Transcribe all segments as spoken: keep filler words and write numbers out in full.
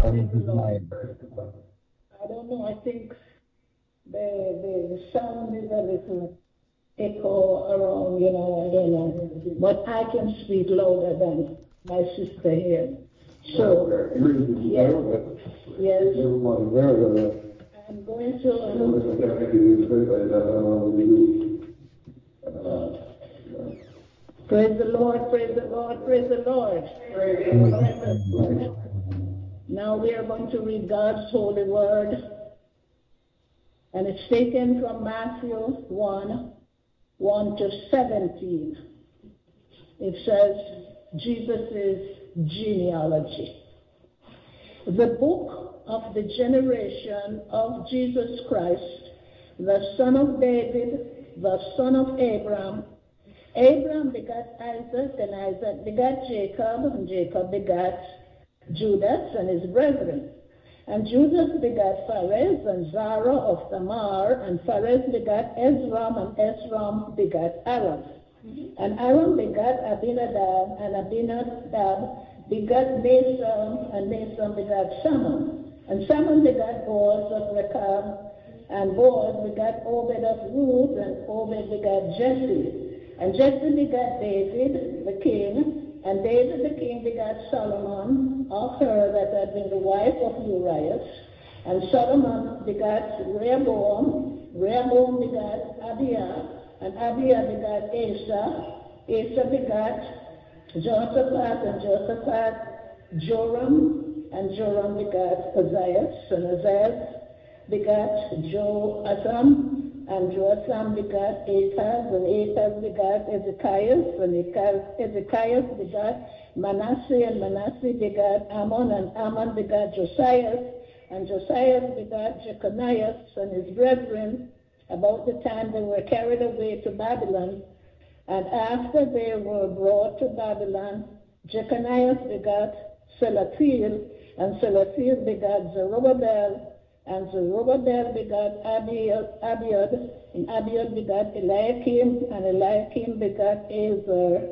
Praise the Lord. I don't know, I think the, the, the sound is a little echo around, you know, I don't know. But I can speak louder than my sister here. So, yes, yes. I'm going to... Uh, praise the Lord, praise the Lord, praise the Lord. Praise the Lord. Now we are going to read God's holy word. And it's taken from Matthew one, one to seventeen. It says, Jesus' genealogy. The book of the generation of Jesus Christ, the son of David, the son of Abraham. Abraham begat Isaac, and Isaac begat Jacob, and Jacob begat Judas and his brethren. And Judas begat Pharez and Zara of Tamar, and Pharez begat Ezram, and Ezram begat Aram. And Aram begat Abinadab, and Abinadab begat Nason, and Nason begat Salmon. And Salmon begat Boaz of Rechab, and Boaz begat Obed of Ruth, and Obed begat Jesse. And Jesse begat David, the king, and David the king begat Solomon of her that had been the wife of Uriah. And Solomon begat Rehoboam, Rehoboam begat Abiah, and Abiah begat Asa, Asa begat Jehoshaphat, and Jehoshaphat Joram, and Joram begat Uzziah, and Uzziah begat Joatham, and Joatham begat Ahaz, and Ahaz begat Ezekias, and Ezekias begat Manasseh, and Manasseh begat Ammon, and Ammon begat Josiah, and Josiah begat Jeconiah and his brethren, about the time they were carried away to Babylon. And after they were brought to Babylon, Jeconiah begat Shelathiel, and Shelathiel begat Zerubbabel, and Zerubbabel begat Abiud, Abiud, and Abiud begat Eliakim, and Eliakim begat Azar,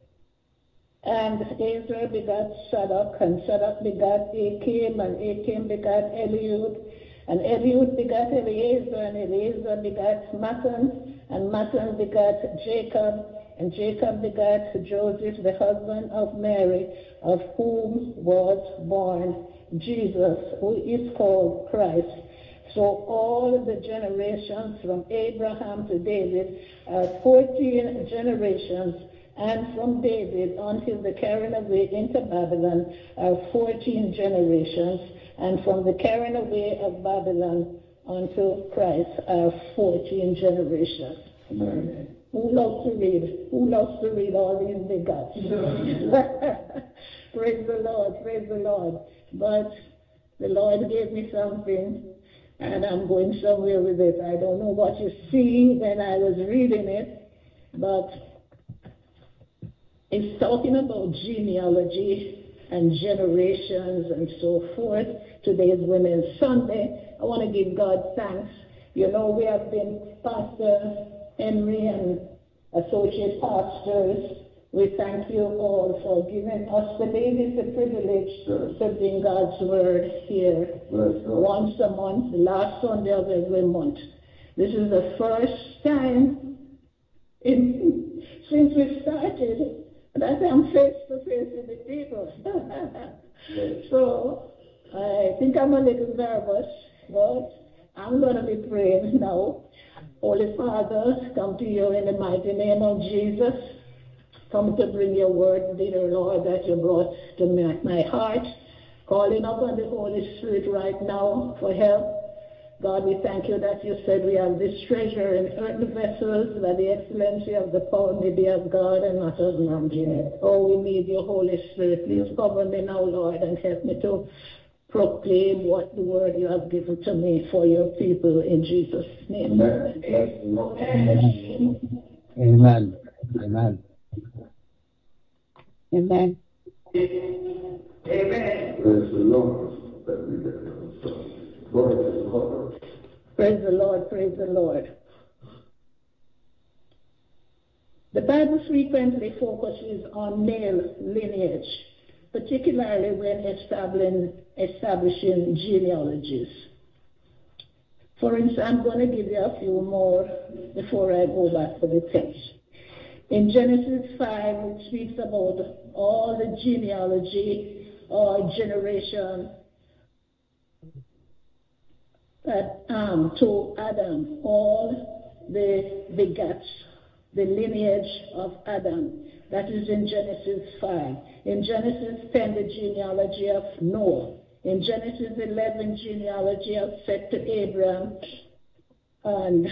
and Azar begat Sadok, and Sadok begat Achim, and Achim begat Eliud, and Eliud begat Eleazar, and Eleazar begat Mathan, and Mathan begat Jacob, and Jacob begat Joseph, the husband of Mary, of whom was born Jesus, who is called Christ. So all the generations from Abraham to David are fourteen generations, and from David until the carrying away into Babylon are fourteen generations, and from the carrying away of Babylon unto Christ are fourteen generations. Amen. Who loves to read? Who loves to read all these big guts? Praise the Lord, praise the Lord. But the Lord gave me something, and I'm going somewhere with it. I don't know what you see when I was reading it, but it's talking about genealogy and generations and so forth. Today is Women's Sunday. I want to give God thanks. You know, we have been Pastor Henry and associate pastors. We thank you all for giving us the ladies the privilege yes. to bring God's word here yes, once a month, the last Sunday of every month. This is the first time in, since we started that I'm face to face with the people. yes. So I think I'm a little nervous, but I'm going to be praying now. Holy Father, come to you in the mighty name of Jesus. Come to bring your word, dear Lord, that you brought to my, my heart. Calling upon the Holy Spirit right now for help. God, we thank you that you said we have this treasure in earthen vessels, that the excellency of the power may be of God and not of man. Oh, we need your Holy Spirit. Please cover me now, Lord, and help me to proclaim what the word you have given to me for your people in Jesus' name. Amen. Amen. Amen. Amen. Amen. Praise the Lord. Praise the Lord. Praise the Lord. The Bible frequently focuses on male lineage, particularly when establishing, establishing genealogies. For instance, I'm going to give you a few more before I go back to the text. In Genesis five, it speaks about all the genealogy or generation that, um, to Adam, all the begats, the lineage of Adam. That is in Genesis five. In Genesis ten, the genealogy of Noah. In Genesis eleven, genealogy of Seth to Abraham and,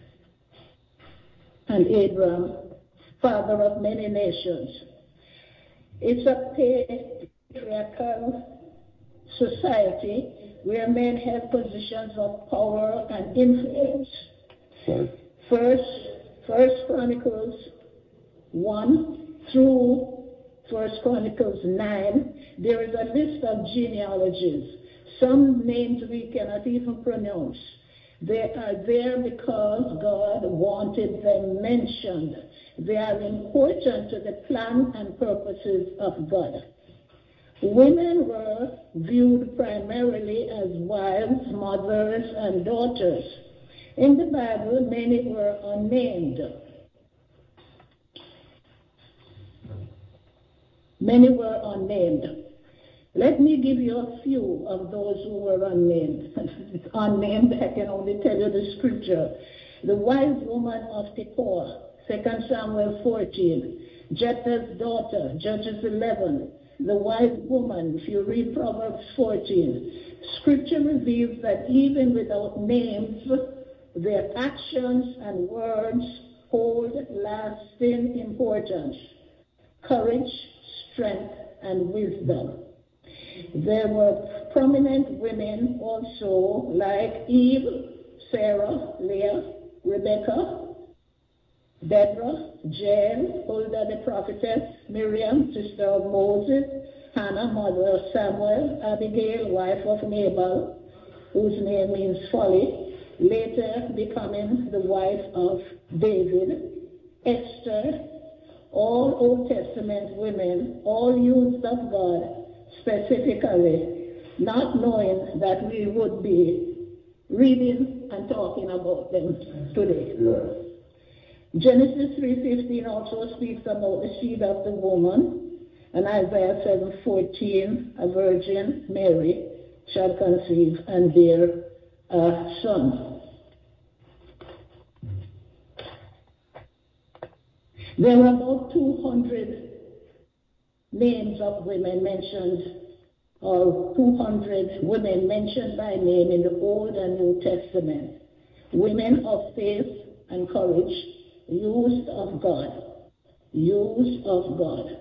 and Abraham, father of many nations. It's a patriarchal society where men have positions of power and influence. Sorry. First, First Chronicles one through First Chronicles nine, there is a list of genealogies. Some names we cannot even pronounce. They are there because God wanted them mentioned. They are important to the plan and purposes of God. Women were viewed primarily as wives, mothers, and daughters. In the Bible, many were unnamed. Many were unnamed. Let me give you a few of those who were unnamed. Unnamed, I can only tell you the scripture. The wise woman of Tekoa, Second Samuel fourteen. Jephthah's daughter, Judges eleven. The wise woman, if you read Proverbs fourteen. Scripture reveals that even without names, their actions and words hold lasting importance. Courage, strength, and wisdom. There were prominent women also like Eve, Sarah, Leah, Rebecca, Deborah, Jael, Huldah the prophetess, Miriam, sister of Moses, Hannah, mother of Samuel, Abigail, wife of Nabal, whose name means folly, later becoming the wife of David, Esther, all Old Testament women, all used of God specifically, not knowing that we would be reading and talking about them today. Yes. Genesis three fifteen also speaks about the seed of the woman, and Isaiah seven fourteen, a virgin, Mary, shall conceive and bear a son. There were about two hundred names of women mentioned, or two hundred women mentioned by name in the Old and New Testament. Women of faith and courage, used of God. Used of God.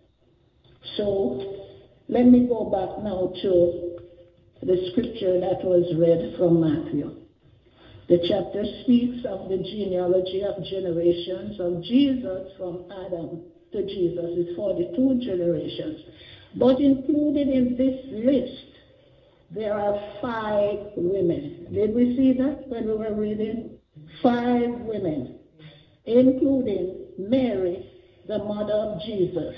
So, let me go back now to the scripture that was read from Matthew. The chapter speaks of the genealogy of generations of Jesus from Adam to Jesus. It's forty-two generations. But included in this list, there are five women. Did we see that when we were reading? Five women, including Mary, the mother of Jesus.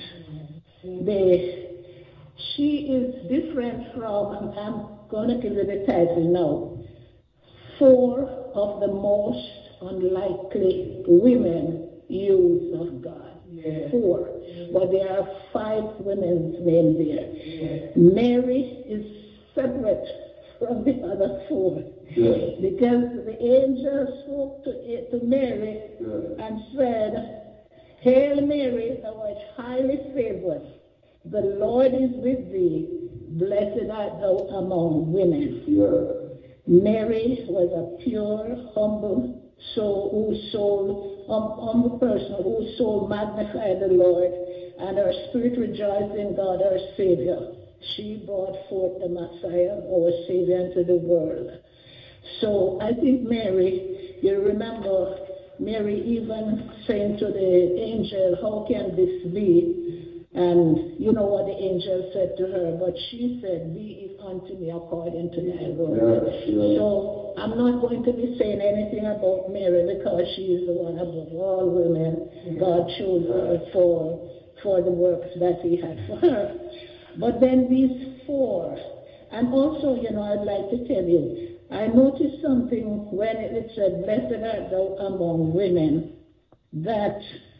The, she is different from, I'm going to give you the title now, four of the most unlikely women used of God. Yeah. Four. But there are five women's named there. Yeah. Mary is separate from the other four. Yeah. Because the angel spoke to, to Mary yeah. and said, Hail Mary, thou art highly favored. The Lord is with thee. Blessed art thou among women. Yeah. Mary was a pure, humble soul, whose soul, um, humble person, whose soul magnified the Lord, and her spirit rejoiced in God, our Savior. She brought forth the Messiah, our Savior, into the world. So I think Mary, you remember Mary even saying to the angel, how can this be? And you know what the angel said to her, but she said, be it unto me according to thy word. Yes, yes. So I'm not going to be saying anything about Mary because she is the one above all women. God chose her for, for the works that he had for her. But then these four, and also, you know, I'd like to tell you, I noticed something when it said, blessed art thou among women, that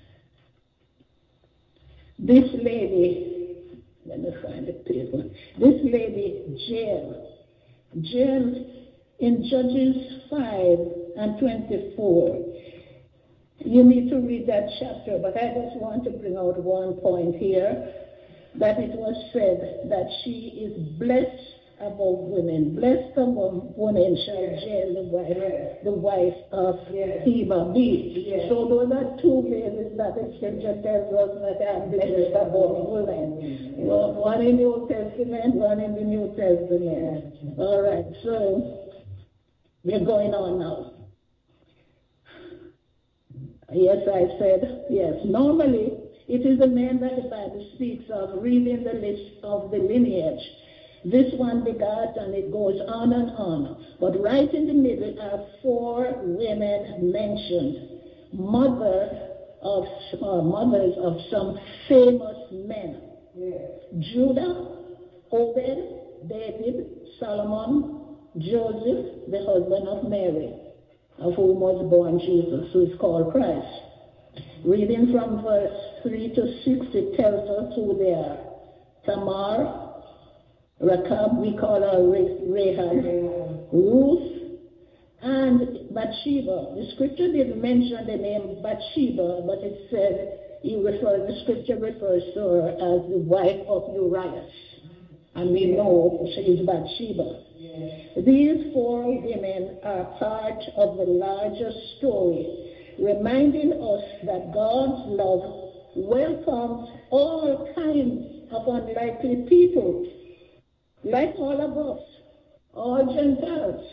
this lady, let me find the paper, this lady, Jael, Jael in Judges five and twenty-four, you need to read that chapter, but I just want to bring out one point here, that it was said that she is blessed above women. Blessed among women shall Jael, the wife, the wife of Heber, be. Yes. So those are two places that the scripture tells us that are blessed above women. Well, one in the Old Testament, one in the New Testament. All right, so we're going on now. Yes, I said, yes. Normally, it is the man that the Bible speaks of, reading the list of the lineage. This one begat, and it goes on and on. But right in the middle are four women mentioned, mother of uh, mothers of some famous men. Yeah. Judah, Obed, David, Solomon, Joseph, the husband of Mary, of whom was born Jesus, who is called Christ. Reading from verse three to six, it tells us who they are. Tamar, Rachab, we call her Rahab, Ruth, and Bathsheba. The scripture didn't mention the name Bathsheba, but it said, he refers, the scripture refers to her as the wife of Uriah. And we know she is Bathsheba. These four women are part of the larger story, reminding us that God's love welcomes all kinds of unlikely people, like all of us, all Gentiles.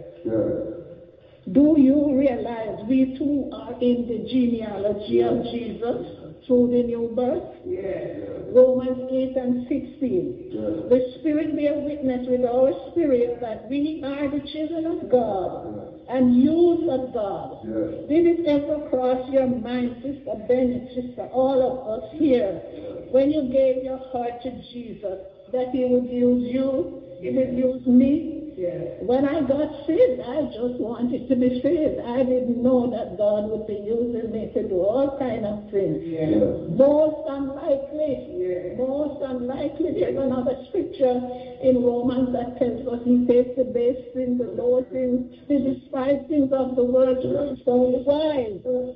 Yeah. Do you realize we too are in the genealogy of Jesus through the new birth? Yeah. Romans eight and sixteen. Yeah. The Spirit bear witness with our spirit that we are the children of God, yeah, and youth of God. Yeah. Did it ever cross your mind, Sister Bennett, Sister, all of us here, yeah, when you gave your heart to Jesus, that he would use you, he would use me? Yeah. When I got saved, I just wanted to be saved. I didn't know that God would be using me to do all kind of things. Yeah. Most unlikely, yeah, most unlikely. There's another scripture in Romans that tells us he takes the base things, the low things, the despised things of the world to restore the wise.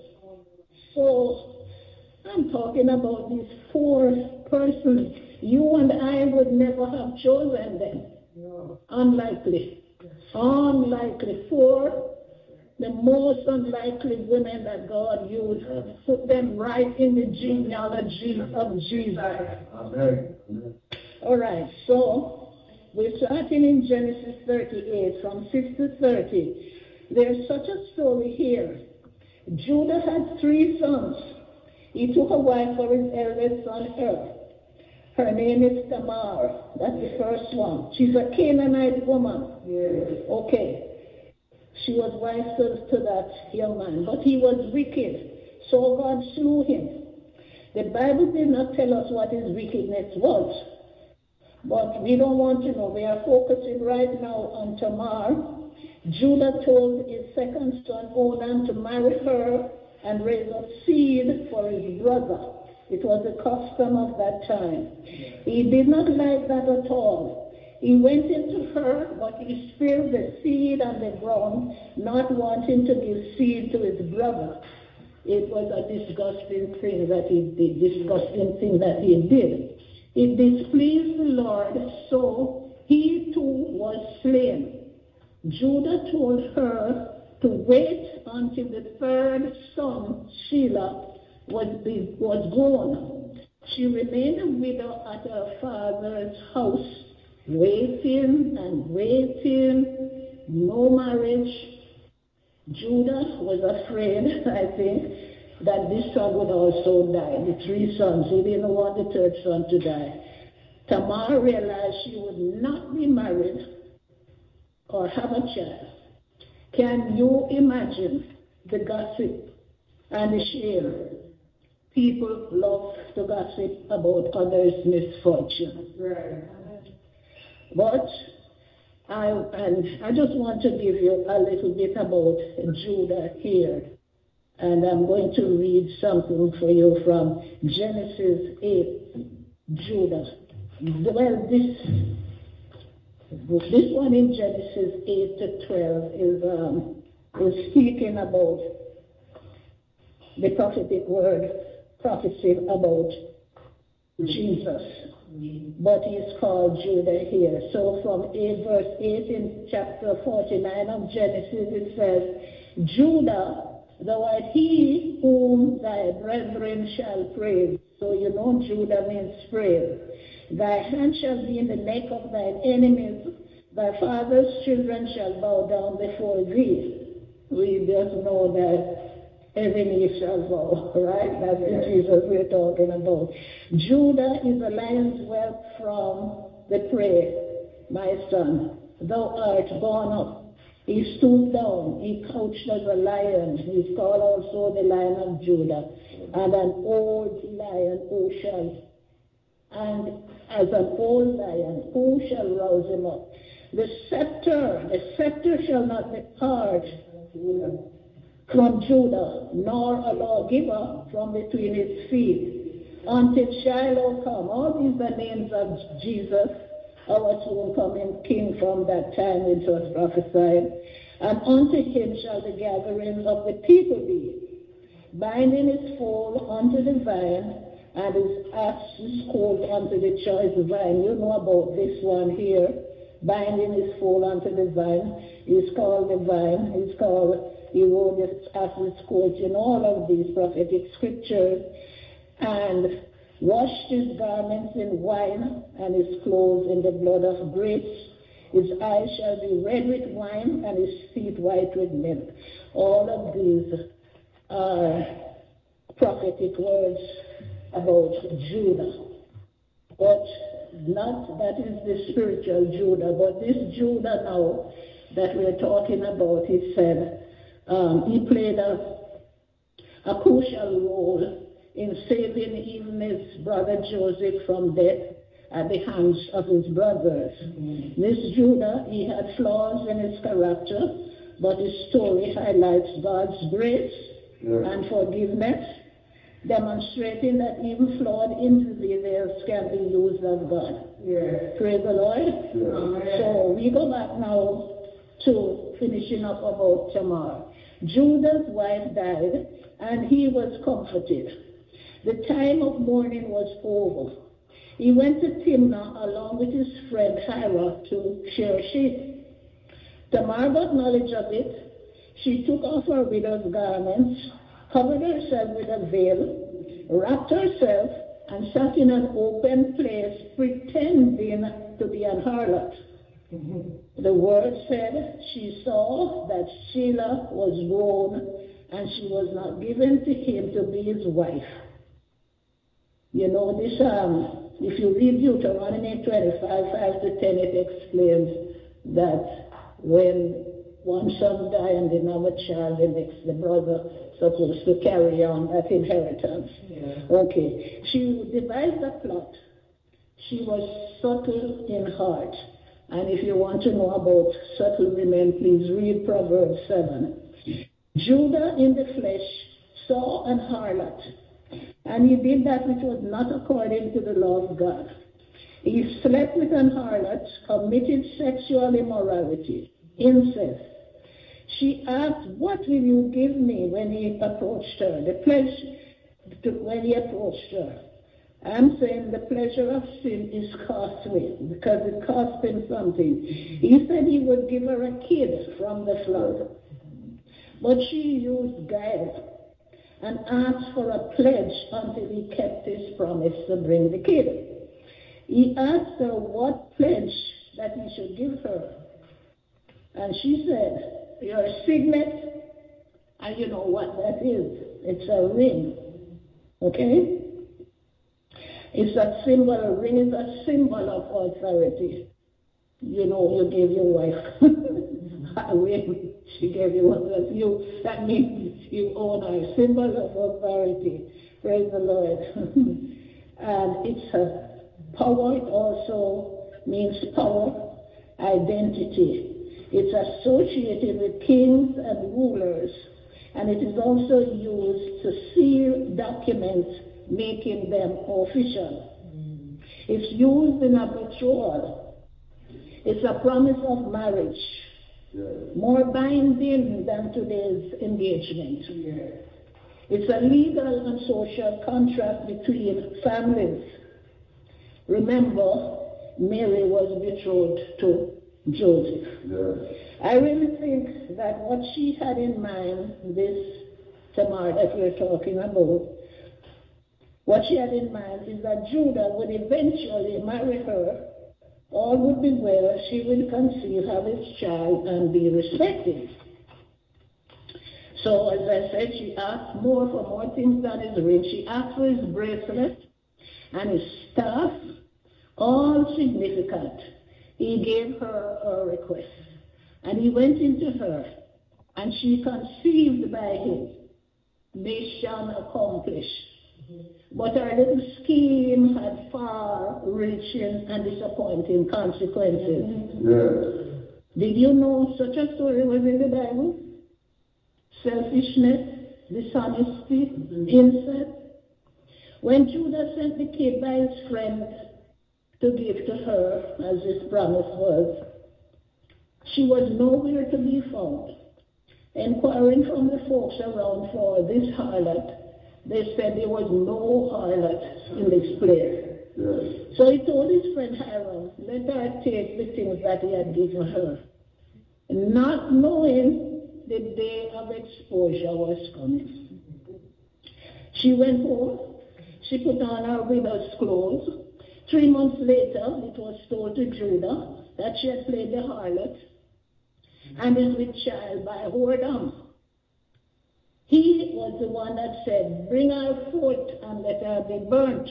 So I'm talking about these four persons. You and I would never have chosen them. No. Unlikely. Unlikely. Four, the most unlikely women that God used, put them right in the genealogy of Jesus. Amen. All right, so we're starting in Genesis thirty-eight, from six to thirty. There's such a story here. Judah had three sons. He took a wife for his eldest son, Er. Her name is Tamar. That's the first one. She's a Canaanite woman. Yes. Okay. She was wife to, to that young man. But he was wicked. So God slew him. The Bible did not tell us what his wickedness was. But we don't want to know. We are focusing right now on Tamar. Judah told his second son, Onan, to marry her and raise up seed for his brother. It was the custom of that time. He did not like that at all. He went into her, but he spilled the seed on the ground, not wanting to give seed to his brother. It was a disgusting thing that he did, disgusting thing that he did. It displeased the Lord, so he too was slain. Judah told her to wait until the third son, Shelah, was, was grown. She remained a widow at her father's house, waiting and waiting, no marriage. Judah was afraid, I think, that this son would also die, the three sons. He didn't want the third son to die. Tamar realized she would not be married or have a child. Can you imagine the gossip and the shame? people love to gossip about others' misfortune. Right. But I, and I just want to give you a little bit about Judah here. And I'm going to read something for you from Genesis eight, Judah. Well, this this one in Genesis eight to twelve is, um, is speaking about the prophetic word, prophecy about Jesus. But he's called Judah here. So from eight, verse eight in chapter forty-nine of Genesis, it says, Judah, thou art he whom thy brethren shall praise. So you know Judah means praise. Thy hand shall be in the neck of thine enemies. Thy father's children shall bow down before thee. We just know that every knee shall bow, right? That's the Jesus we're talking about. Judah is a lion's whelp from the prey, my son. Thou art gone up. He stooped down. He couched as a lion. He's called also the Lion of Judah. And an old lion, who shall, and as an old lion, who shall rouse him up? The scepter, the scepter shall not depart from Judah, nor a lawgiver from between his feet, until Shiloh come. All these are names of Jesus, our soon coming King from that time which was prophesied. And unto him shall the gathering of the people be, binding his foal unto the vine, and his ass's colt unto the choice vine. You know about this one here, binding his foal unto the vine. He's called the vine. He's called, he rode his ass's colt in all of these prophetic scriptures, and washed his garments in wine, and his clothes in the blood of grapes. His eyes shall be red with wine, and his feet white with milk. All of these are prophetic words about Judah. But not that is the spiritual Judah, but this Judah now that we're talking about, he said, um, he played a, a crucial role in saving even his brother Joseph from death at the hands of his brothers. Mm-hmm. This Judah, he had flaws in his character, but his story highlights God's grace yeah. and forgiveness, demonstrating that even flawed individuals can be used of God. Yeah. Praise the Lord. Yeah. So we go back now to finishing up about Tamar. Judah's wife died, and he was comforted. The time of mourning was over. He went to Timnah along with his friend Hira to shear sheep. Tamar got knowledge of it. She took off her widow's garments, covered herself with a veil, wrapped herself, and sat in an open place, pretending to be an harlot. Mm-hmm. The word said she saw that Shelah was grown, and she was not given to him to be his wife. You know, this, um, if you read Deuteronomy twenty-five, five to ten, it explains that when one son dies and another child, the next, the brother supposed to carry on that inheritance. Yeah. Okay. She devised a plot. She was subtle in heart. And if you want to know about subtle women, please read Proverbs seven. Judah in the flesh saw an harlot, and he did that which was not according to the law of God. He slept with an harlot, committed sexual immorality, incest. She asked, what will you give me when he approached her? The pledge to, when he approached her. I'm saying the pleasure of sin is costly because it cost him something. He said he would give her a kid from the flock. But she used guile and asked for a pledge until he kept his promise to bring the kid. He asked her what pledge that he should give her. And she said, your signet, and you know what that is. It's a ring. Okay? It's a symbol, a ring is a symbol of authority. You know, you gave your wife a ring. She gave you one. That, you, that means you own her. Symbol of authority. Praise the Lord. And it's a power. It also means power, identity. It's associated with kings and rulers, and it is also used to seal documents, making them official. Mm. It's used in a betrothal. It's a promise of marriage, yes. More binding than today's engagement. Yes. It's a legal and social contract between families. Remember, Mary was betrothed to Joseph. Yes. I really think that what she had in mind, this Tamar that we're talking about, what she had in mind is that Judah would eventually marry her, all would be well, she will conceive, have his child, and be respected. So, as I said, she asked more for more things than his ring. She asked for his bracelet and his staff, all significant. He gave her a request, and he went into her, and she conceived by him. Mission accomplished. But her little scheme had far-reaching and disappointing consequences. Yes. Did you know such a story was in the Bible? Selfishness, dishonesty, incest. When Judah sent the kid by his friend to give to her, as his promise was, she was nowhere to be found. Inquiring from the folks around for this harlot, they said there was no harlot in this place. Yes. So he told his friend Hiram, let her take the things that he had given her, not knowing the day of exposure was coming. She went home. She put on her widow's clothes. Three months later, it was told to Judah that she had played the harlot and is with child by whoredom. He was the one that said, bring her forth and let her be burnt.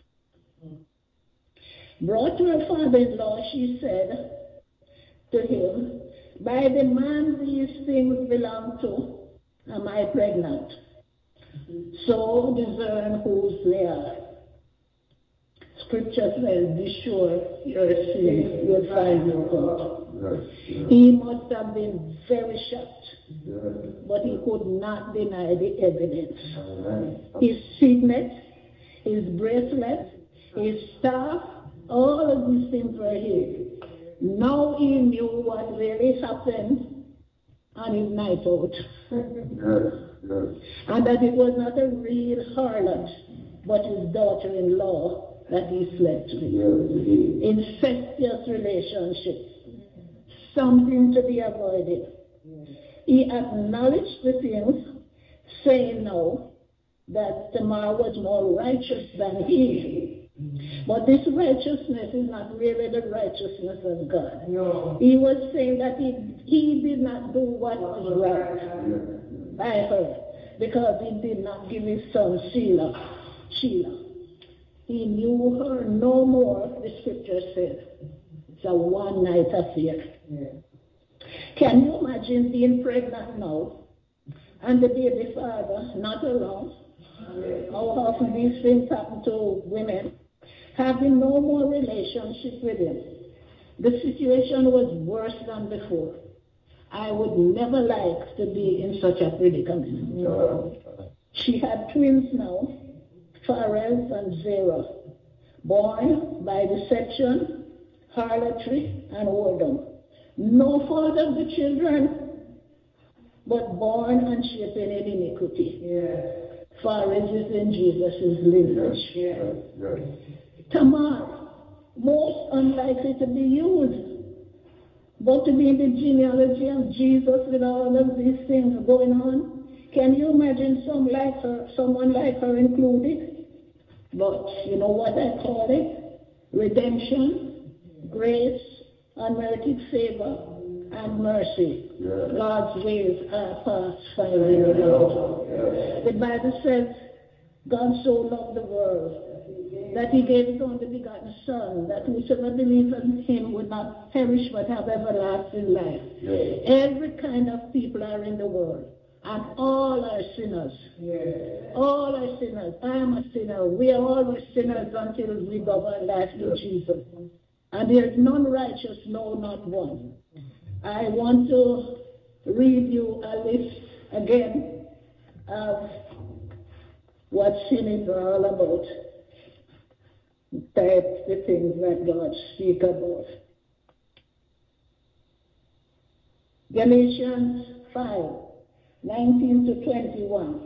Brought to her father-in-law, she said to him, by the man these things belong to, am I pregnant? So discern whose they are. Scripture says, be sure your sin will find you out. Yes, yes. He must have been very shocked, yes. But he could not deny the evidence. Right. His signet, his bracelet, his staff, all of these things were his. Now he knew what really happened on his night out. Yes, yes. And that it was not a real harlot, but his daughter-in-law that he slept with. Yes. Incestuous relationship. Something to be avoided. Yes. He acknowledged the things, saying now that Tamar was more righteous than he. But this righteousness is not really the righteousness of God. No. He was saying that he, he did not do what was right by her because he did not give his son Sheila. Sheila. He knew her no more, the scripture said. It's a one-night affair. Yeah. Can you imagine being pregnant now and the baby father not around? Yeah. How often these things happen to women? Having no more relationship with him. The situation was worse than before. I would never like to be in such a predicament. No. She had twins now, Pharez and Zerah, born by deception, harlotry, and whoredom. No fault of the children, but born and shapen in iniquity. Yes. Pharez is in Jesus' lineage. Yes. Yes. Tamar, most unlikely to be used, but to be in the genealogy of Jesus with all of these things going on. Can you imagine some like her, someone like her included? But you know what I call it? Redemption, grace, unmerited favor, and mercy. Yes. God's ways are past finding out. Yes. The Bible says, God so loved the world that he gave his only begotten Son, that whosoever believes in him would not perish but have everlasting life. Yes. Every kind of people are in the world. And all are sinners. Yes. All are sinners. I am a sinner. We are all sinners until we give our life to Jesus. And there is none righteous, no, not one. I want to read you a list again of what sin is all about. That's the things that God speaks about. Galatians five, nineteen to twenty-one.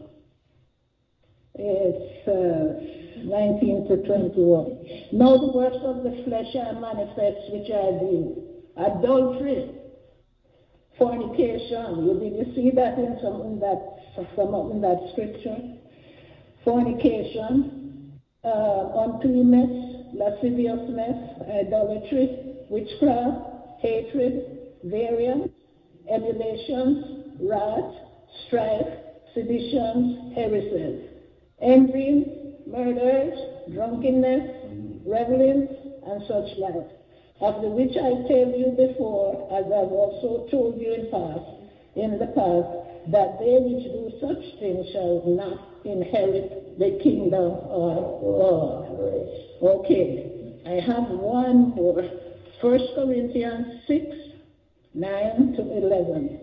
It's uh, nineteen to twenty-one. Now the works of the flesh are manifest, which are these: adultery, fornication. You did you see that in some in that some in that scripture? Fornication, uh, uncleanness, lasciviousness, idolatry, witchcraft, hatred, variance, emulations, wrath, strife, seditions, heresies, envyings, murders, drunkenness, revelings, and such like, of the which I tell you before, as I've also told you in past, in the past, that they which do such things shall not inherit the kingdom of God. Okay, I have one more. First Corinthians six, nine to eleven.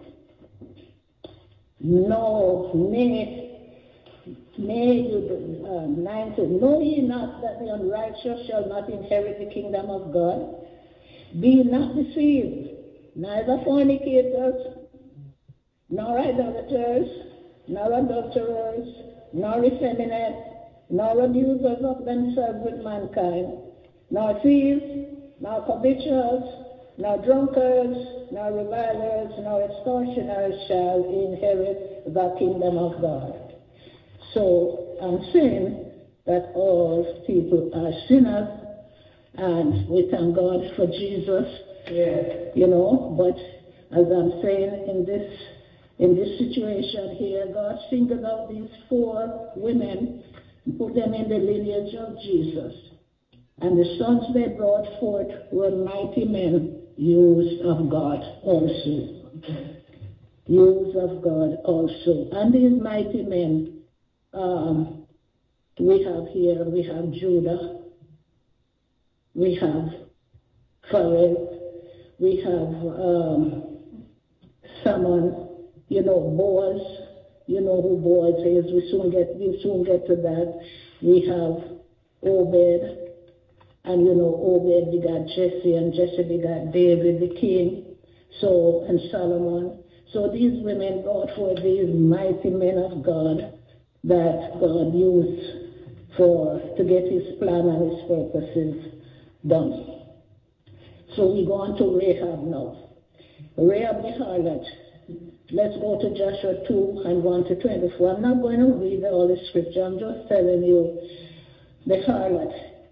No, nay, nay, you, uh, nine to, know ye not that the unrighteous shall not inherit the kingdom of God? Be not deceived, neither fornicators, nor idolaters, nor adulterers, nor effeminate, nor abusers of themselves with mankind, nor thieves, nor covetous, nor drunkards, nor revilers, nor extortioners shall inherit the kingdom of God. So I'm saying that all people are sinners, and we thank God for Jesus, Yes. you know, but as I'm saying in this in this situation here, God singled out these four women, put them in the lineage of Jesus. And the sons they brought forth were mighty men, used of God also. Used of God also. And these mighty men, um, we have here, we have Judah, we have Pharrell, we have um, Salmon, you know, Boaz, you know who Boaz is. We soon get, we soon get to that. We have Obed, and you know, Obed begot Jesse, and Jesse begot David the king, so, and Solomon. So these women brought forth these mighty men of God that God used for, to get his plan and his purposes done. So we go on to Rahab now. Rahab the harlot. Let's go to Joshua two and one to twenty-four. I'm not going to read all the scripture. I'm just telling you the harlot.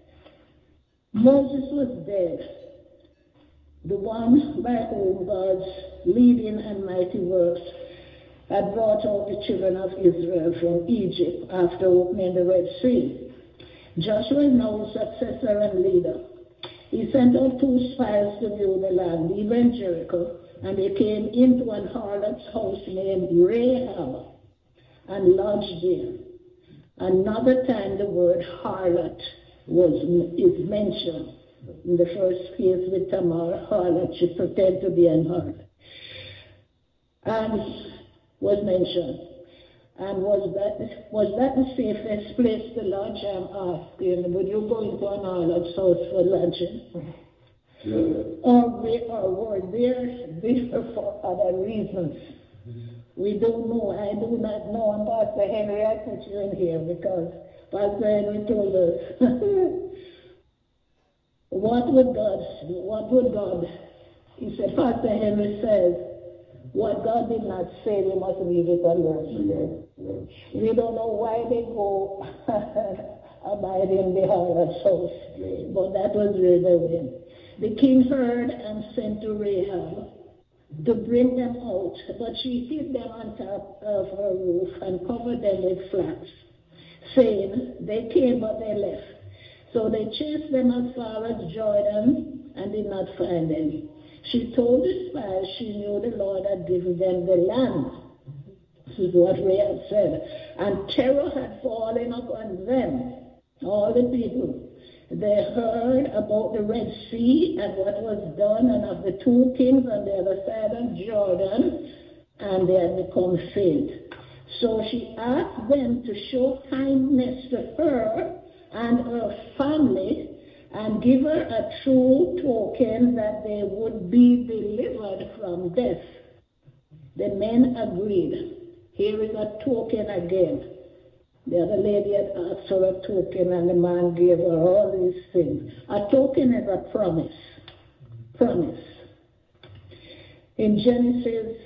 Moses was dead, the one by whom God's leading and mighty works had brought out the children of Israel from Egypt after opening the Red Sea. Joshua is now his successor and leader. He sent out two spies to view the land, even Jericho, and they came into an harlot's house named Rahab and lodged there. Another time the word harlot was is mentioned. In the first case with Tamar, harlot, she pretended to be an harlot. And was mentioned. And was that was that the safest place to lodge? I'm asking. Would you go into an harlot's house for lodging? Yes. Or, we, or were there there for other reasons? We don't know. I do not know. And Pastor Henry, I put you in here because Pastor Henry told us. What would God, what would God, he said, Pastor Henry says, what God did not say, we must leave it alone. Yes. We don't know why they go abide in the harlot's house, Yes. but that was where they went. The king heard and sent to Rahab to bring them out, but she hid them on top of her roof and covered them with flax, saying, they came but they left. So they chased them as far as Jordan and did not find them. She told the spies she knew the Lord had given them the land. This is what Rahab said. And terror had fallen upon them, all the people. They heard about the Red Sea and what was done, and of the two kings on the other side of Jordan, and they had become faint. So she asked them to show kindness to her and her family and give her a true token that they would be delivered from death. The men agreed. Here is a token again. The other lady had asked for a token, and the man gave her all these things. A token is a promise. Promise. In Genesis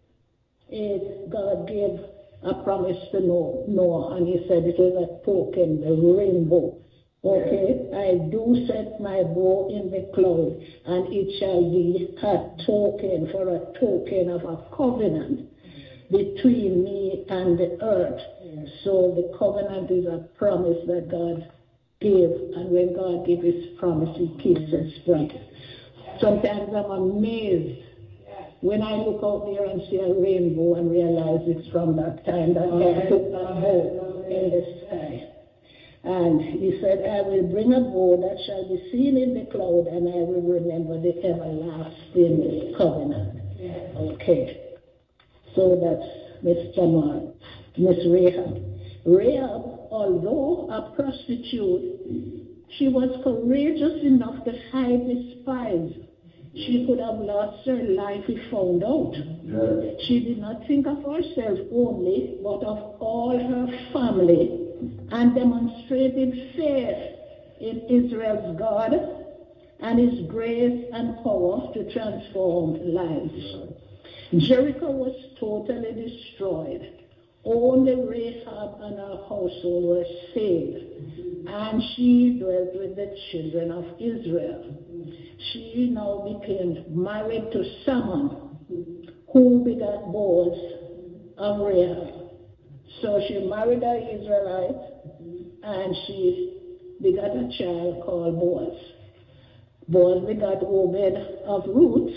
eight, God gave a promise to Noah, and he said it was a token, the rainbow. Okay, I do set my bow in the cloud, and it shall be a token, for a token of a covenant between me and the earth. So the covenant is a promise that God gave, and when God gives his promise, he keeps his promise. Sometimes I'm amazed when I look out there and see a rainbow and realize it's from that time that God took that bow in the sky. And he said, I will bring a bow that shall be seen in the cloud, and I will remember the everlasting covenant. Okay. So that's Miss Tamar, Miss Rahab. Rahab, although a prostitute, she was courageous enough to hide the spies. She could have lost her life if found out. Yes. She did not think of herself only, but of all her family, and demonstrated faith in Israel's God and his grace and power to transform lives. Jericho was totally destroyed. Only Rahab and her household were saved, and she dwelt with the children of Israel. She now became married to Salmon, who begat Boaz of Rahab. So she married an Israelite, and she begat a child called Boaz. Boaz begat Obed of Ruth.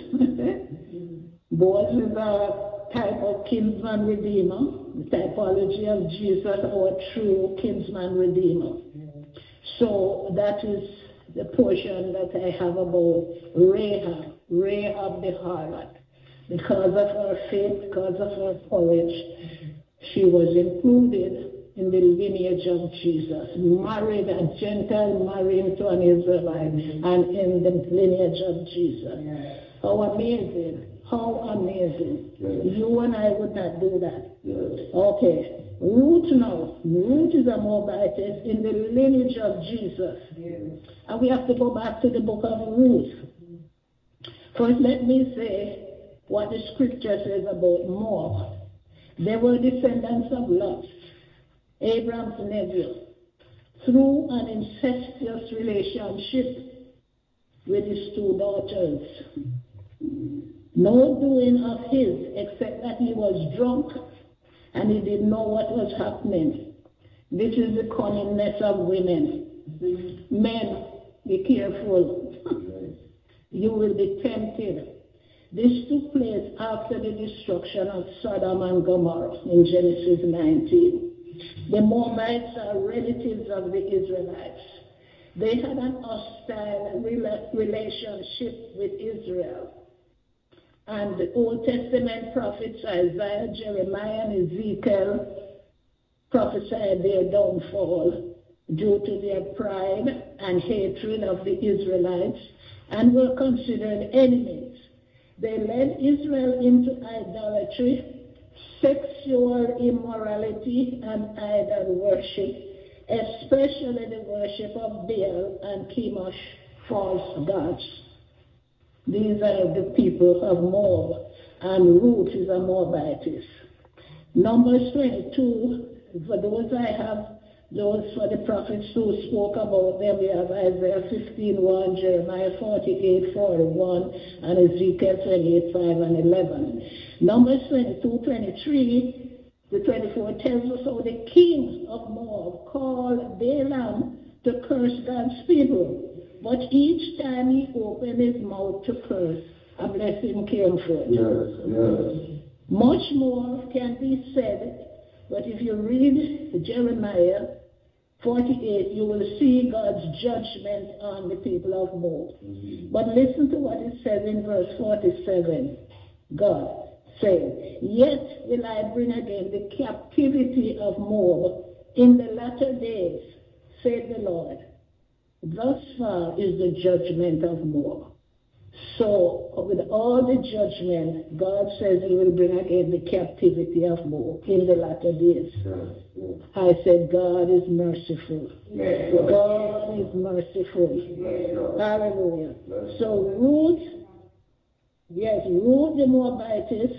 Boaz is a type of kinsman redeemer, the typology of Jesus, our true kinsman redeemer. So that is the portion that I have about Rahab, Rahab the harlot. Because of her faith, because of her courage, she was included in the lineage of Jesus, married, a Gentile marrying to an Israelite, and in the lineage of Jesus. How amazing. How amazing. You and I would not do that. Okay. Ruth now. Ruth is a Moabitess in the lineage of Jesus. And we have to go back to the book of Ruth. First, let me say what the scripture says about Moab. They were descendants of Lot, Abraham's nephew, through an incestuous relationship with his two daughters. No doing of his except that he was drunk and he didn't know what was happening. This is the cunningness of women. Men, be careful. You will be tempted. This took place after the destruction of Sodom and Gomorrah in Genesis nineteen. The Moabites are relatives of the Israelites. They had an hostile relationship with Israel. And the Old Testament prophets Isaiah, Jeremiah, and Ezekiel prophesied their downfall due to their pride and hatred of the Israelites, and were considered enemies. They led Israel into idolatry, sexual immorality, and idol worship, especially the worship of Baal and Chemosh, false gods. These are the people of Moab, and Ruth is a Moabitess. Numbers twenty-two, for those I have, those for the prophets who spoke about them, we have Isaiah fifteen one, Jeremiah forty-eight forty-one, and Ezekiel twenty-eight five and eleven. Numbers twenty-two twenty-three, the twenty-four tells us how the king of Moab called Balaam to curse God's people. But each time he opened his mouth to curse, a blessing came forth. Yes, yes. Much more can be said, but if you read Jeremiah forty-eight, you will see God's judgment on the people of Moab. Mm-hmm. But listen to what it says in verse forty-seven. God said, "Yet will I bring again the captivity of Moab in the latter days, said the Lord." Thus far is the judgment of Moab. So, with all the judgment, God says he will bring again the captivity of Moab in the latter days. I said, God is merciful. God is merciful. Hallelujah. So, Ruth, yes, Ruth the Moabitess,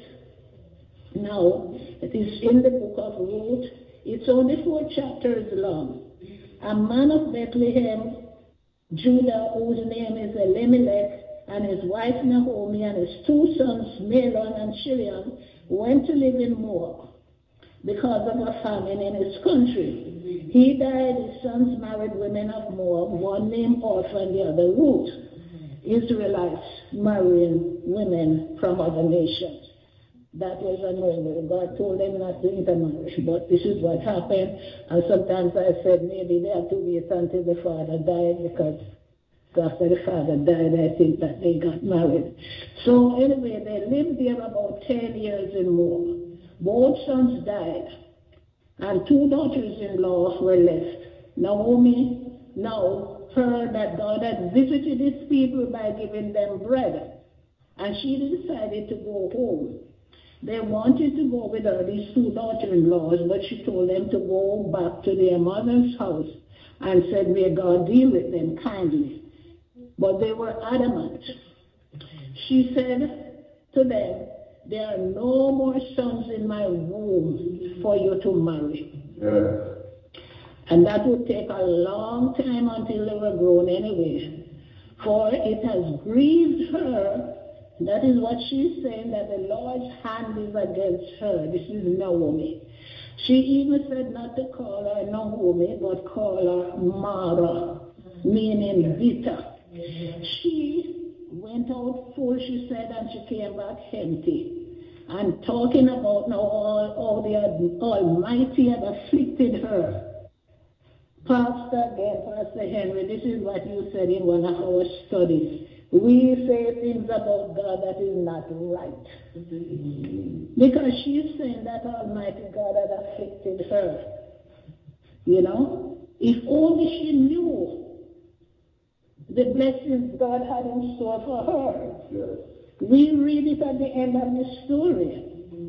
now, it is in the book of Ruth. It's only four chapters long. A man of Bethlehem, Judah, whose name is Elimelech, and his wife Naomi and his two sons, Mahlon and Chilion, went to live in Moab because of a famine in his country. He died, his sons married women of Moab, one named Orpah and the other Ruth. Israelites marrying women from other nations. That was unknowingly. God told them not to intermarry, but this is what happened. And sometimes I said maybe they have to wait until the father died, because after the father died, I think that they got married. So anyway, they lived there about ten years and more. Both sons died, and two daughters-in-law were left. Naomi now heard that God had visited his people by giving them bread, and she decided to go home. They wanted to go with her, these two daughters-in-laws, but she told them to go back to their mother's house and said, may God deal with them kindly. But they were adamant. She said to them, there are no more sons in my womb for you to marry. Yeah. And that would take a long time until they were grown anyway. For it has grieved her. That is what she's saying, that the Lord's hand is against her. This is Naomi. She even said not to call her Naomi, but call her Mara, meaning bitter. She went out full, she said, and she came back empty. And talking about now all, all the Almighty had afflicted her. Pastor, again, Pastor Henry, this is what you said in one of our studies. We say things about God that is not right. Because she's saying that Almighty God had afflicted her. You know? If only she knew the blessings God had in store for her. Yes. We read it at the end of the story.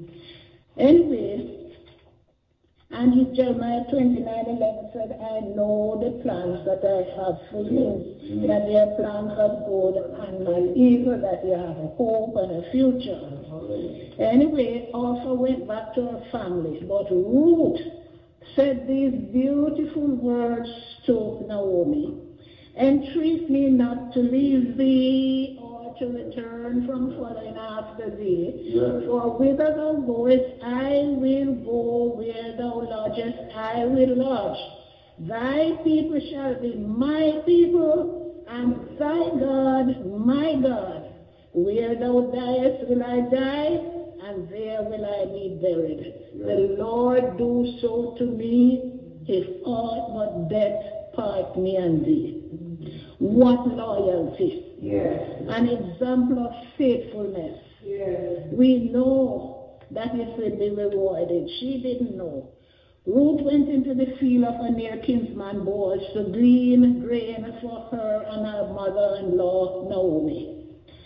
Anyway, and in Jeremiah twenty-nine eleven said, I know the plans that I have for you, mm-hmm. that they are plans of good and not evil, that you have a hope and a future. Mm-hmm. Anyway, Orpah went back to her family, but Ruth said these beautiful words to Naomi. Entreat me not to leave thee or to return from following after thee. Yes. For whither thou goest, I will go, where thou lodgest, I will lodge. Thy people shall be my people, and thy God my God. Where thou diest will I die, and there will I be buried. Yes. The Lord do so to me, if aught but death part me and thee. What loyalty. Yes. An example of faithfulness. Yes. We know that it will be rewarded. She didn't know. Ruth went into the field of a near kinsman Boaz to glean grain for her and her mother-in-law Naomi.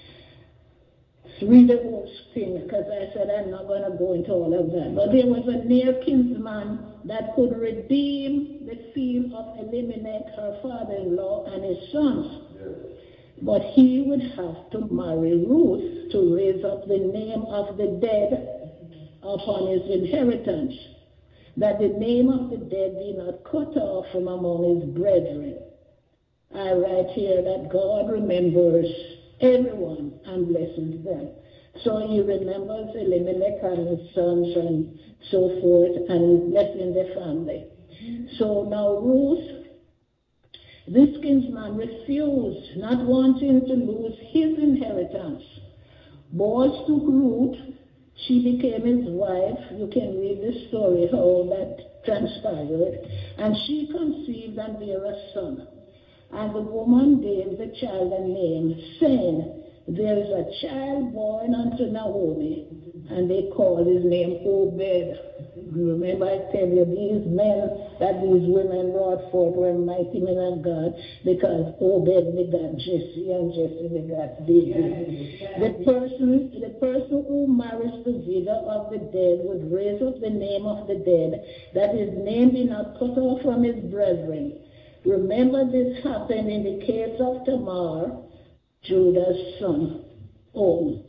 Read the whole thing, because I said I'm not going to go into all of that. But there was a near kinsman that could redeem the field of Elimelech, her father-in-law, and his sons. Yes. But he would have to marry Ruth to raise up the name of the dead upon his inheritance, that the name of the dead be not cut off from among his brethren. I write here that God remembers everyone and blesses them. So he remembers Elimelech and his sons and so forth, and he's blessing the family. So now Ruth, this kinsman refused, not wanting to lose his inheritance. Boaz took Ruth She became his wife. You can read the story how that transpired. And she conceived and bare a son. And the woman gave the child a name, saying, there is a child born unto Naomi, and they called his name Obed. Remember I tell you, these men that these women brought forth were mighty men of God, because Obed begat Jesse, and Jesse begat David. The person, the person who marries the widow of the dead would raise up the name of the dead, that his name be not cut off from his brethren. Remember, this happened in the case of Tamar, Judah's son. Oh.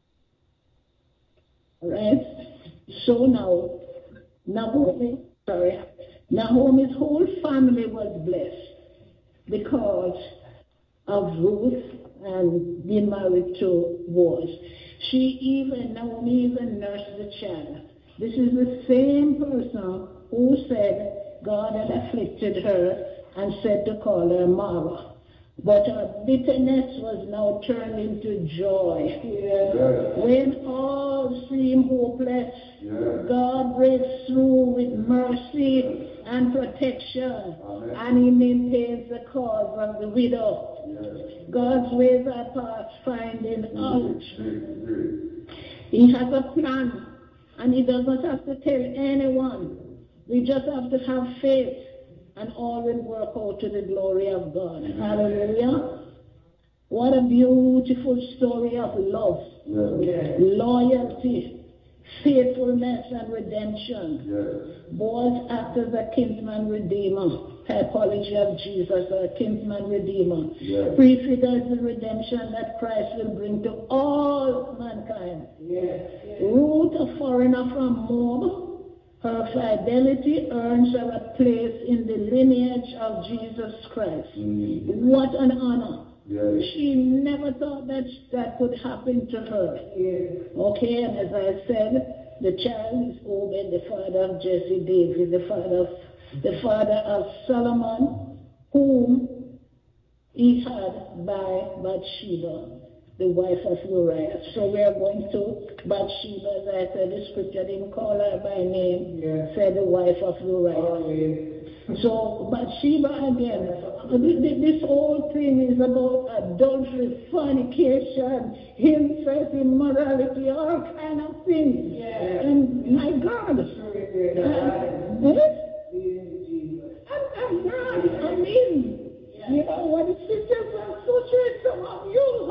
All right? So now, Naomi, sorry, Naomi's whole family was blessed because of Ruth and being married to Boaz. She even, Naomi even nursed the child. This is the same person who said God had afflicted her and said to call her Mara. But her bitterness was now turned into joy. Yes. When all seem hopeless, Yes. God breaks through with mercy and protection, Amen. and he maintains the cause of the widow. Yes. God's ways are past finding out. Yes. He has a plan, and he does not have to tell anyone. We just have to have faith, and all will work out to the glory of God. Hallelujah. What a beautiful story of love, Yes. loyalty, faithfulness, and redemption. Yes. Boaz acts as a kinsman redeemer. Typology of Jesus, a kinsman redeemer. Yes. Prefigures the redemption that Christ will bring to all mankind. Yes. Ruth, a foreigner from Moab, her fidelity earns her a place in the lineage of Jesus Christ. Mm. What an honor. Yes. She never thought that that could happen to her. Yes. Okay, and as I said, the child is Obed, the father of Jesse, David, the father of, the father of Solomon, whom he had by Bathsheba, the wife of Uriah. So we are going to Bathsheba, as I said, the scripture didn't call her by name, Yes. said the wife of Uriah. Amen. So Bathsheba again, this whole thing is about adultery, fornication, incest, immorality, all kind of things. Yes. And my God, Yes. uh, and, and God, I mean, you know what the scriptures are so true, some of you.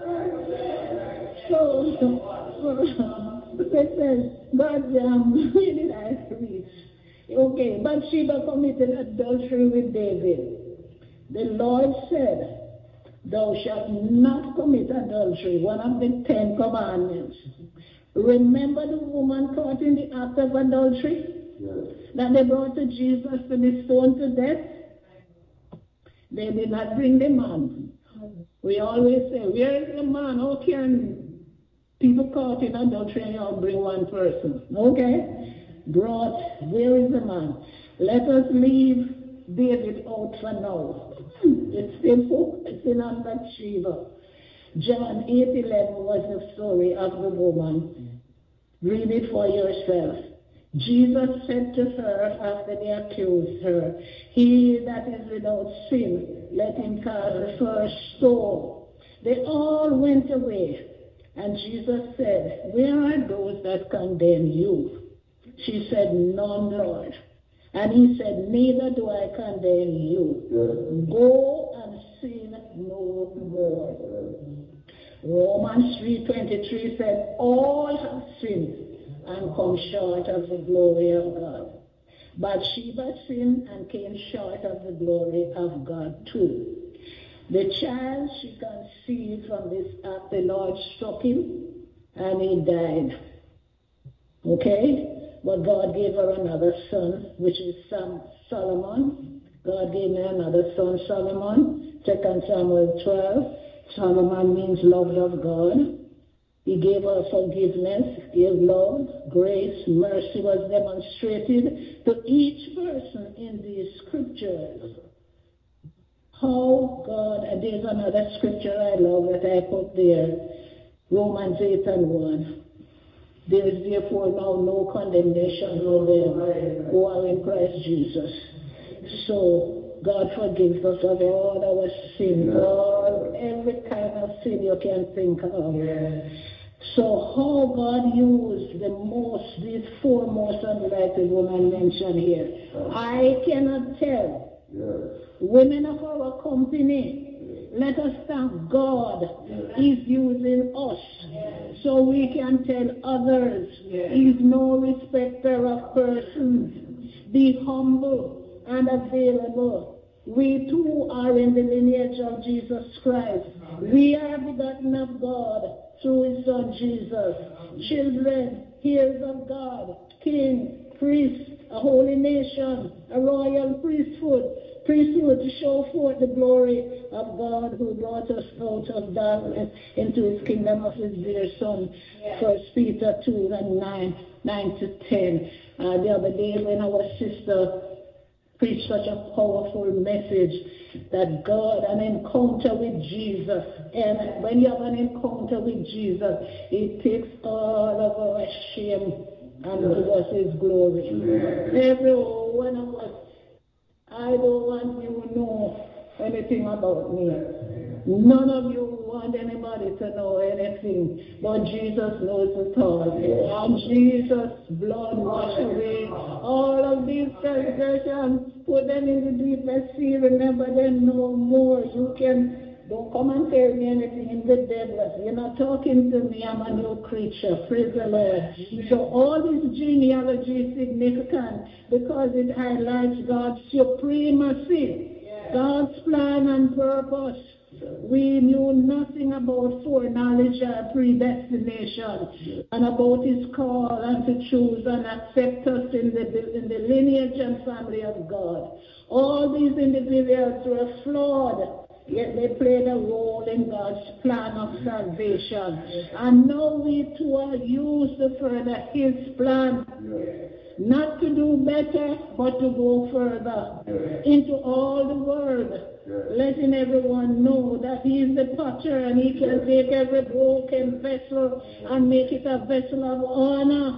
So, so it says, but um, where did I reach? Okay, Bathsheba committed adultery with David. The Lord said, thou shalt not commit adultery, one of the Ten Commandments. Remember the woman caught in the act of adultery? Yes. That they brought to Jesus to be stoned to death? They did not bring the man. We always say, where is the man? How can people caught in adultery and you all bring one person? Okay? Brought, where is the man? Let us leave David out for now. It's still focusing on Bathsheba. John eight eleven was the story of the woman. Read it for yourself. Jesus said to her after they accused her, he that is without sin, let him cast the first stone. They all went away. And Jesus said, where are those that condemn you? She said, none, Lord. And he said, neither do I condemn you. Yes. Go and sin no more. Romans three twenty-three said, all have sinned and come short of the glory of God. Bathsheba sinned and came short of the glory of God too. The child she conceived from this act, the Lord struck him and he died. Okay? But God gave her another son, which is Solomon. God gave me another son, Solomon. Second Samuel twelve. Solomon means loved of God. He gave her forgiveness, gave love, grace, mercy was demonstrated to each person in these scriptures. How God, and there's another scripture I love that I put there, Romans eight and one. There is therefore now no condemnation for them who are in Christ Jesus. So God forgives us of all our sin, all every kind of sin you can think of. So how God used the most, these four most unlikely women mentioned here, I cannot tell. Women of our company, let us thank God He's using us so we can tell others He's no respecter of persons. Be humble and available. We too are in the lineage of Jesus Christ. We are begotten of God through His Son Jesus. Children, heirs of God, king, priest, a holy nation, a royal priesthood, priesthood to show forth the glory of God who brought us out of darkness into His kingdom of His dear Son. First Peter two and nine, nine to ten. Uh, the other day when our sister preached such a powerful message that God, an encounter with Jesus, and when you have an encounter with Jesus, it takes all of our shame and gives us His glory. Every one of us, I don't want you to know anything about me. None of you want anybody to know anything, but Jesus knows it all. And Jesus' blood washed away all of these transgressions, put them in the deepest sea, remember them no more. You can, don't come and tell me anything in the devil. You're not talking to me, I'm a new creature. Praise the Lord. So all this genealogy is significant because it highlights God's supremacy, God's plan and purpose. We knew nothing about foreknowledge or predestination and about His call and to choose and accept us in the, in the lineage and family of God. All these individuals were flawed, yet they played a role in God's plan of salvation. And now we too are used to further His plan. Not to do better, but to go further into all the world, letting everyone know that He is the potter and He can take every broken vessel and make it a vessel of honor,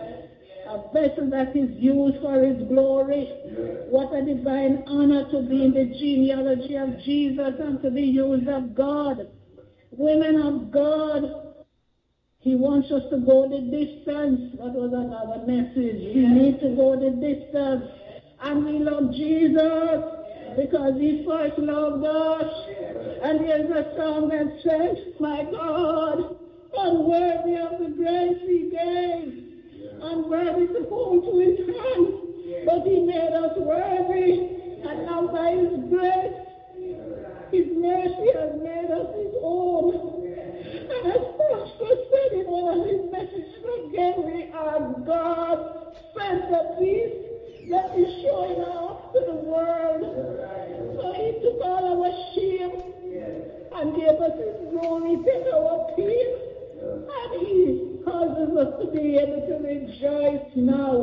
a vessel that is used for His glory. What a divine honor to be in the genealogy of Jesus and to be used of God. Women of God, He wants us to go the distance. That was another message. We need to go the distance. And we love Jesus because He first loved us. And there's a song that says, my God, unworthy of the grace He gave, unworthy to hold to His hand, but He made us worthy. And now by His grace, His mercy has made us His own. And as Pastor said in one of his messages again, we are God's centerpiece that is showing off to the world. So He took all our shame and gave us His glory, take our peace, and He causes us to be able to rejoice now.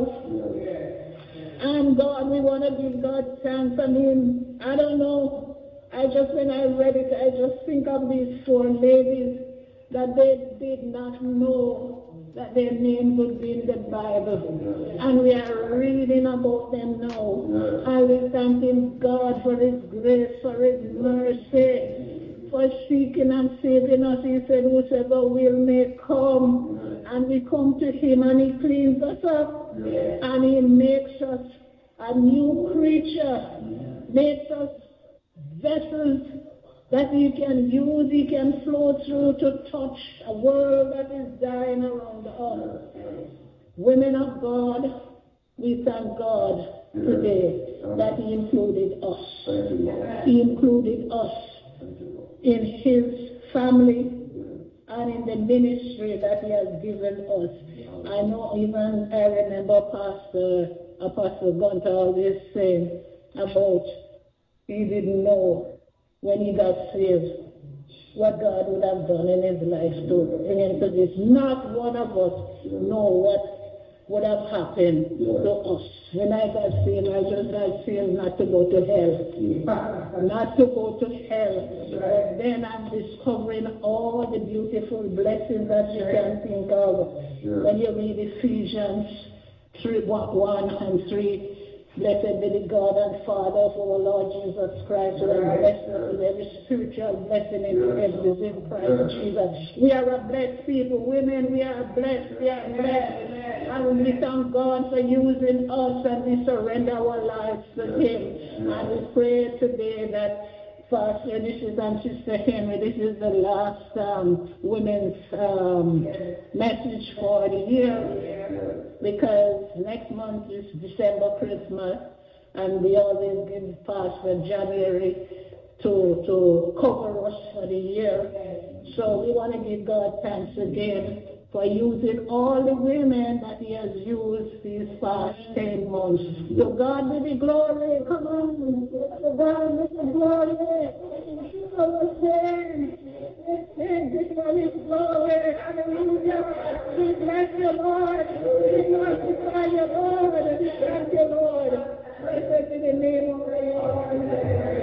And God, we want to give God thanks. I mean, I don't know, I just, when I read it, I just think of these four ladies that they did not know that their names would be in the Bible. And we are reading about them now. And we're thanking God for His grace, for His mercy, for seeking and saving us. He said, whosoever will may come. And we come to Him and He cleans us up. And He makes us a new creature, makes us vessels that He can use, He can flow through to touch a world that is dying around us. Women of God, we thank God today that He included us. He included us in His family and in the ministry that He has given us. I know even, I remember Pastor, Apostle Gunter always saying about he didn't know when he got saved, what God would have done in his life to bring him to this. Not one of us know what would have happened to us. When I got saved, I just got saved not to go to hell. Not to go to hell. But then I'm discovering all the beautiful blessings that you can think of. Sure. When you read Ephesians three, one and three, blessed be the God and Father of our Lord Jesus Christ, who has blessed us with every spiritual blessing in heaven in Christ Jesus. We are a blessed people. Women, we are blessed. We are blessed. And we thank God for using us, and we surrender our lives to Him. And we pray today that Pastor Nishes and Sister Henry, this is the last um, women's um, message for the year, because next month is December Christmas, and we always give Pastor January to to cover us for the year. So we want to give God thanks again for using all the women that He has used these past ten months. To God be the glory. Come on. To God be the glory. Give God His glory. Hallelujah. We bless you, Lord. We glorify you, Lord. Thank you, Lord. Blessed be the name of the Lord.